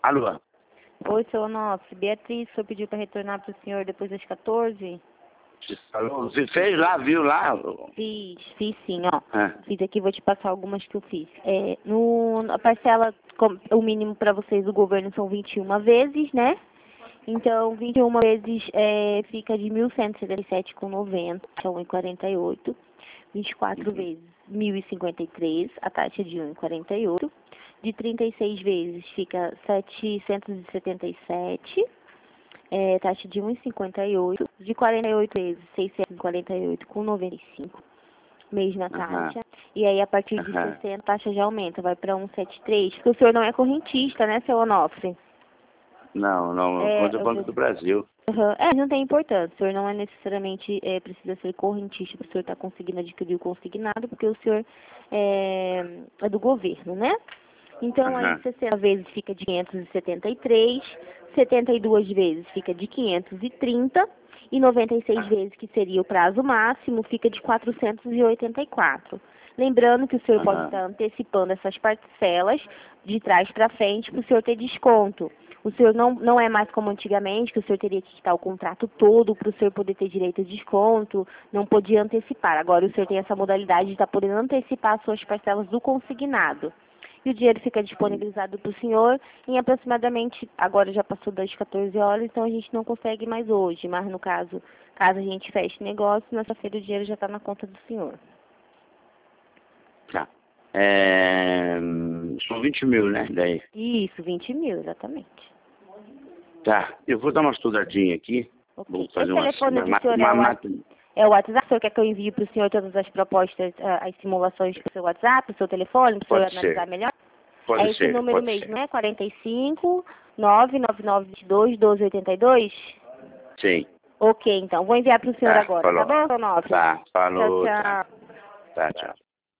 Alô? Oi, seu Onofre. Beatriz, o senhor pediu para retornar para o senhor depois das 14? Você fez lá, viu lá? Fiz sim, ó. É. Fiz aqui, vou te passar algumas que eu fiz. A parcela, o mínimo para vocês do governo são 21 vezes, né? Então, 21 vezes fica de 1.177,90, que é 1,48. 24 vezes, 1.053, a taxa de 1,48. De 36 vezes fica 777, taxa de 1,58. De 48 vezes, 648,95, mesma taxa. E aí, a partir de 60, a taxa já aumenta, vai para 1,73, porque o senhor não é correntista, né, seu Onofre? Não, contra o Banco do Brasil. Não tem importância. O senhor não é necessariamente precisa ser correntista para o senhor estar conseguindo adquirir o consignado, porque o senhor é do governo, né? Então, aí 60 vezes fica de 573, 72 vezes fica de 530 e 96 vezes, que seria o prazo máximo, fica de 484. Lembrando que o senhor pode estar antecipando essas parcelas de trás para frente para o senhor ter desconto. O senhor não é mais como antigamente, que o senhor teria que quitar o contrato todo para o senhor poder ter direito a desconto, não podia antecipar. Agora o senhor tem essa modalidade de estar podendo antecipar as suas parcelas do consignado. E o dinheiro fica disponibilizado para o senhor em aproximadamente, agora já passou das 14 horas, então a gente não consegue mais hoje. Mas no caso a gente feche negócio, nessa feira o dinheiro já está na conta do senhor. Tá. São 20 mil, né? Daí. Isso, 20 mil, exatamente. Tá, eu vou dar uma estudadinha aqui. Ok. Vou fazer O telefone do senhor é o WhatsApp? O senhor quer que eu envie para o senhor todas as propostas, as simulações para o seu WhatsApp, para o seu telefone, para o senhor analisar melhor? Pode esse ser, número pode mesmo, ser. né? 45 99922 1282? Sim. Ok, então. Vou enviar para o senhor agora, falou. tá bom, Onofre? Tá, falou. Tchau, tchau. Tá, tchau.